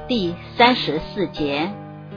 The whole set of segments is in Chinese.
第34节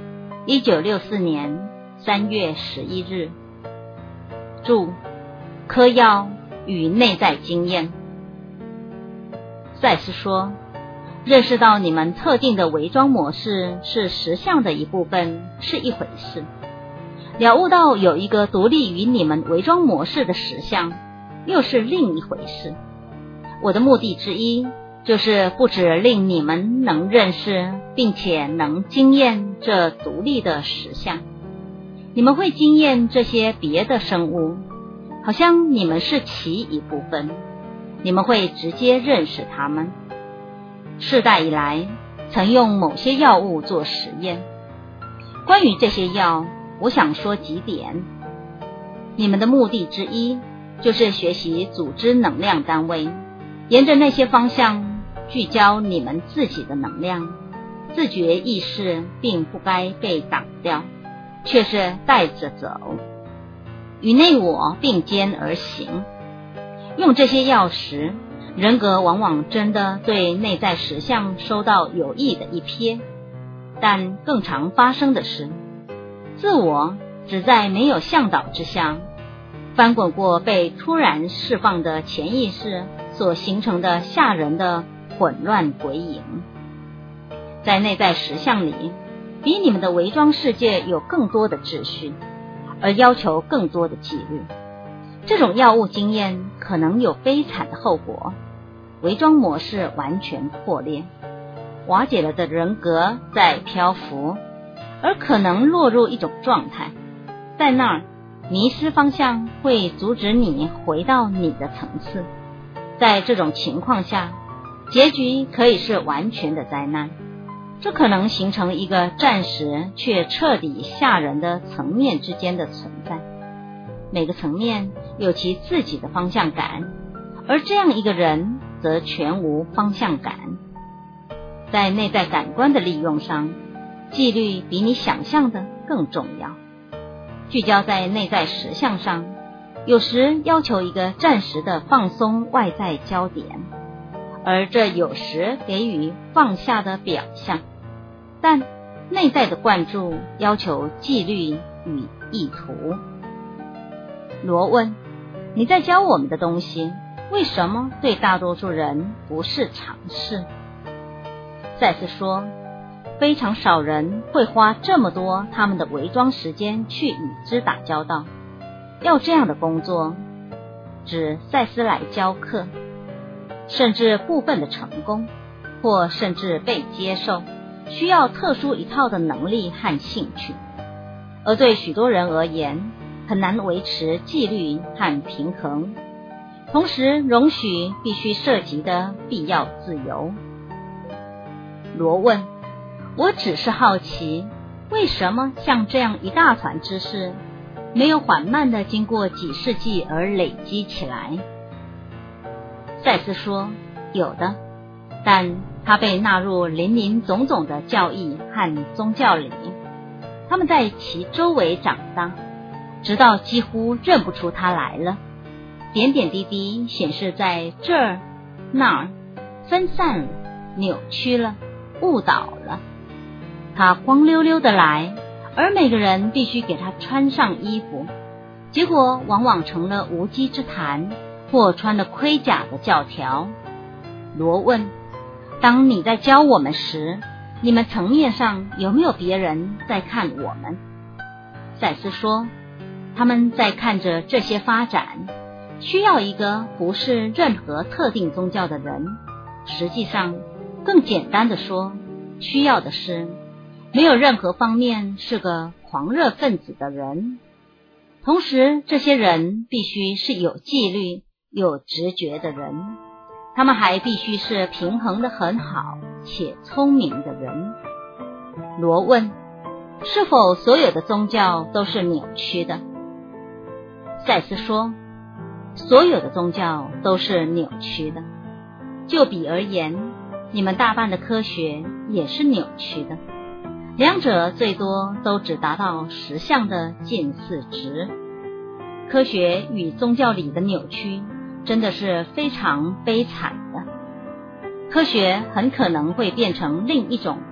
，1964年3月11日。注：嗑药与内在经验。赛斯说，认识到你们特定的伪装模式是实相的一部分是一回事，了悟到有一个独立于你们伪装模式的实相又是另一回事。我的目的之一就是不只令你们能认识并且能经验这独立的实相，你们会经验这些别的生物，好像你们是其一部分，你们会直接认识它们。世代以来曾用某些药物做实验，关于这些药我想说几点。你们的目的之一就是学习组织能量单位，沿着那些方向聚焦你们自己的能量。自觉意识并不该被挡掉，却是带着走，与内我并肩而行。用这些药时，人格往往真的对内在实相收到有益的一瞥，但更常发生的是，自我只在没有向导之下，翻滚过被突然释放的潜意识所形成的吓人的混乱鬼影。在内在实相里，比你们的伪装世界有更多的秩序，而要求更多的纪律。这种药物经验可能有悲惨的后果，伪装模式完全破裂，瓦解了的人格在漂浮，而可能落入一种状态，在那儿迷失方向会阻止你回到你的层次。在这种情况下，结局可以是完全的灾难，这可能形成一个暂时却彻底吓人的层面之间的存在。每个层面有其自己的方向感，而这样一个人则全无方向感。在内在感官的利用上，纪律比你想象的更重要。聚焦在内在实相上，有时要求一个暂时的放松外在焦点，而这有时给予放下的表象。但内在的灌注要求纪律与意图。罗问：你在教我们的东西，为什么对大多数人不是常识？赛斯说，非常少人会花这么多他们的伪装时间去与之打交道。要这样的工作，指赛斯来教课，甚至部分的成功，或甚至被接受，需要特殊一套的能力和兴趣，而对许多人而言，很难维持纪律和平衡，同时容许必须涉及的必要自由。罗问：我只是好奇，为什么像这样一大团知识，没有缓慢地经过几世纪而累积起来？赛斯说，有的，但它被纳入林林总总的教义和宗教里，他们在其周围长大，直到几乎认不出它来了。点点滴滴显示在这儿那儿，分散了，扭曲了，误导了。它光溜溜的来，而每个人必须给它穿上衣服，结果往往成了无稽之谈，或穿了盔甲的教条。罗问：当你在教我们时，你们层面上有没有别人在看我们？赛斯说，他们在看着这些发展，需要一个不是任何特定宗教的人。实际上，更简单的说，需要的是没有任何方面是个狂热分子的人。同时，这些人必须是有纪律、有直觉的人，他们还必须是平衡得很好且聪明的人。罗问：是否所有的宗教都是扭曲的？赛斯说，所有的宗教都是扭曲的。就比而言，你们大半的科学也是扭曲的，两者最多都只达到实相的近似值。科学与宗教里的扭曲真的是非常悲惨的。科学很可能会变成另一种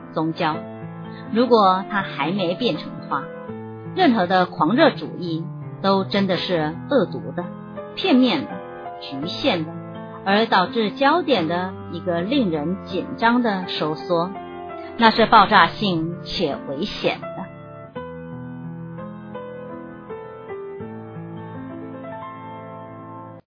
宗教。如果它还没变成的话，任何的狂热主义都真的是恶毒的、片面的、局限的，而导致焦点的一个令人紧张的收缩，那是爆炸性且危险的。